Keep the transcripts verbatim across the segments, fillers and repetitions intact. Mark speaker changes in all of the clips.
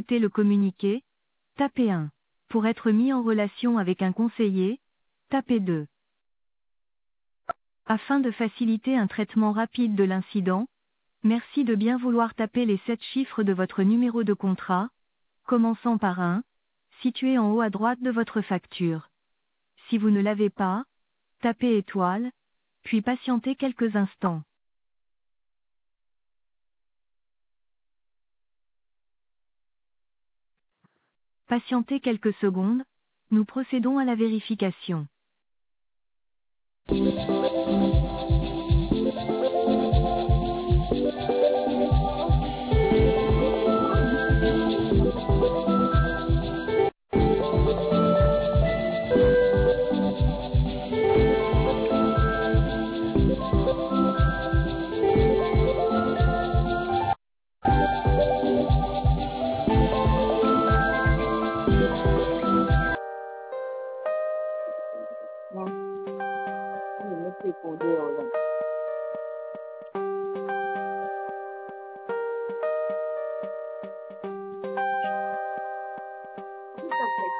Speaker 1: écouter le communiqué, tapez un. Pour être mis en relation avec un conseiller, tapez deux. Afin de faciliter un traitement rapide de l'incident, merci de bien vouloir taper les sept chiffres de votre numéro de contrat, commençant par un, situé en haut à droite de votre facture. Si vous ne l'avez pas, tapez étoile, puis patientez quelques instants. Patientez quelques secondes, nous procédons à la vérification.
Speaker 2: Non, je me suis posé au long. Tout à fait.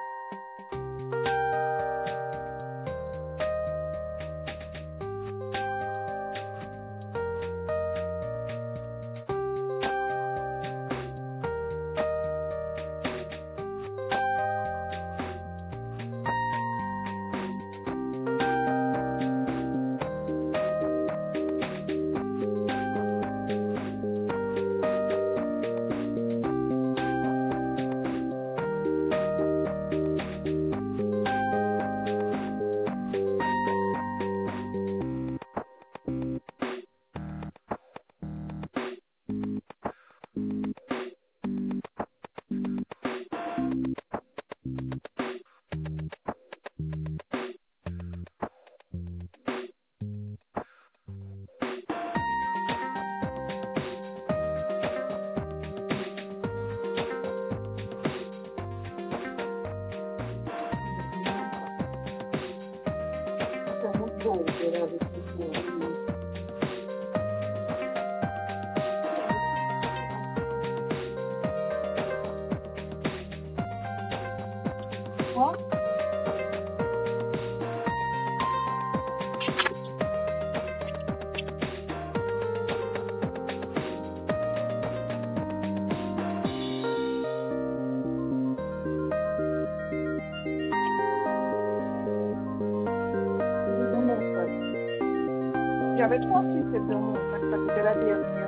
Speaker 2: C'est un beau, c'est là, avec tout ça. Quoi? C'est dans mon sac. J'avais trois fils dans mon sac, ça c'était la dernière.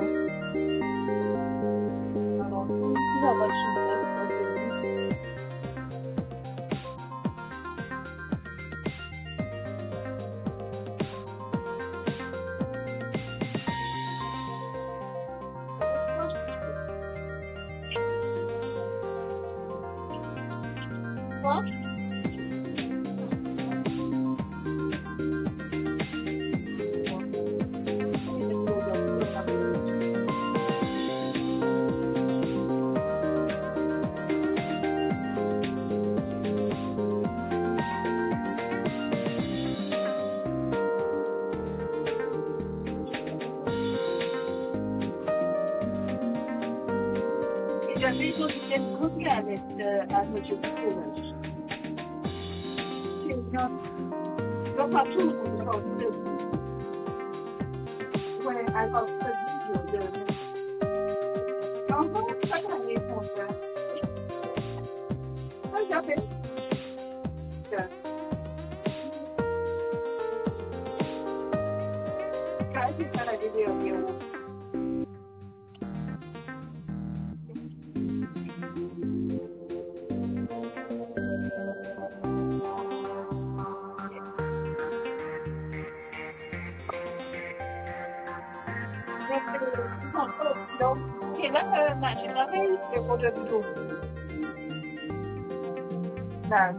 Speaker 2: Alors, si la machine est pas finie, quoi? Oui, c'est pour aujourd'hui, le papier. Et j'avais une autre copie avec euh, à M. Courage. C'est bien. Donc, pas tout le monde va le ouais, alors, ce vidéo de... Enfant, ça va aller, mon frère. Moi, j'avais... Quand j'ai fait la vidéo, vidéo. Donc, c'est là que ma génération, c'est pour le vidéo. Ben,